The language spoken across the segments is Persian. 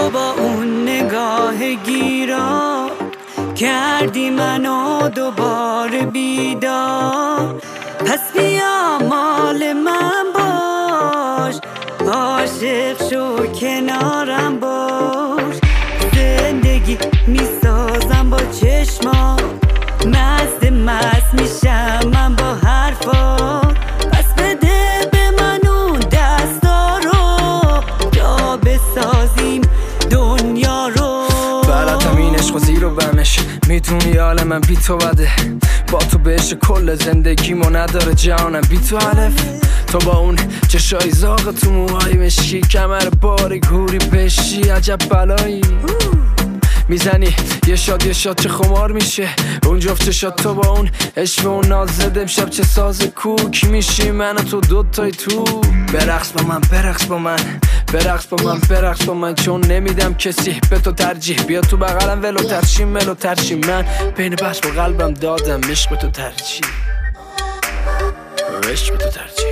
با اون نگاه گیرا کردی منو دوباره بیدار، پس بیا مال من باش، عاشق شو کنارم باش. زندگی میسازم با چشما، مست میشم من با حرفا، پس بده به من اون دستا رو تا بسازیم دنیا رو. بلدم این عشق و زیر و بمش، میدونی حال من بی تو بده، با تو بهش کل زندگیمو نداره جانم بی تو علف. تو با اون چشای زاغ تو موهای مشکی، کمر باریک هوری پشی، عجب بلایی میزنی یه شاد چه خمار میشه اون جفت چشات. تو با اون عشق و اون ناز زده امشب چه ساز کوک میشی من و تو دوتای تو. برقص با من برقص با من برقص با من برقص با من، چون نمیدم کسی به تو ترجیح. بیا تو بغلم ولو ترشیم ملو ترشیم، من بین بحث با قلبم دادم عشق به تو ترجیح، عشق به تو ترجیح.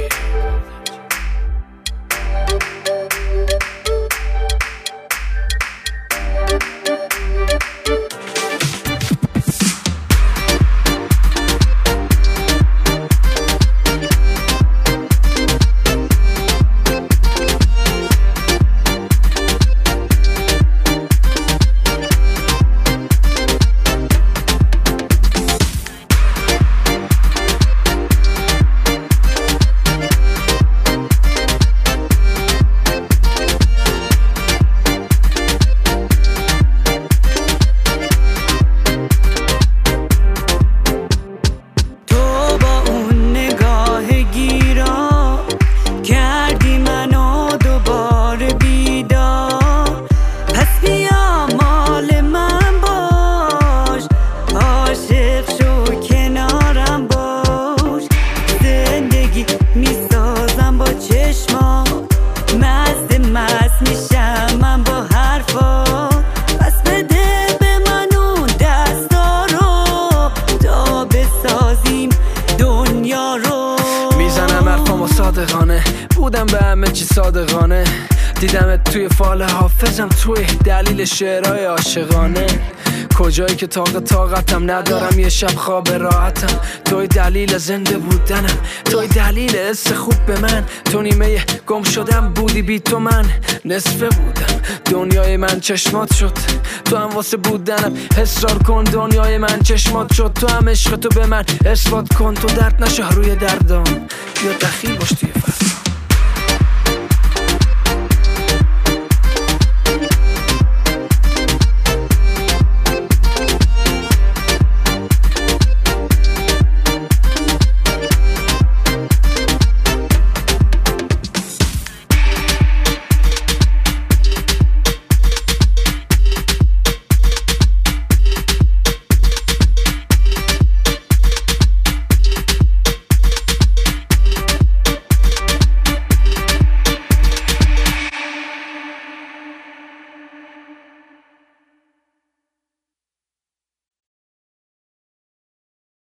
میسازم با چشما، مست میشم من با حرفا، پس بده به من اون دستا رو تا بسازیم دنیا رو. میزنم حرفامو صادقانه، بودم به همه چی صادقانه، دیدمت توی فال حافظم توی دلیل شعرهای عاشقانه. کجایی که طاقتم ندارم یه شب خواب راحتم، توی دلیل زنده بودنم، توی دلیل حس خوب به من. تو نیمه گم شدم بودی بی تو من نصفه بودم، دنیای من چشمات شد، تو هم واسه بودنم اصرار کن. دنیای من چشمات شد، تو هم عشق تو به من اثبات کن. تو درد نشه روی دردام، بیا دخیل باش توی فردا.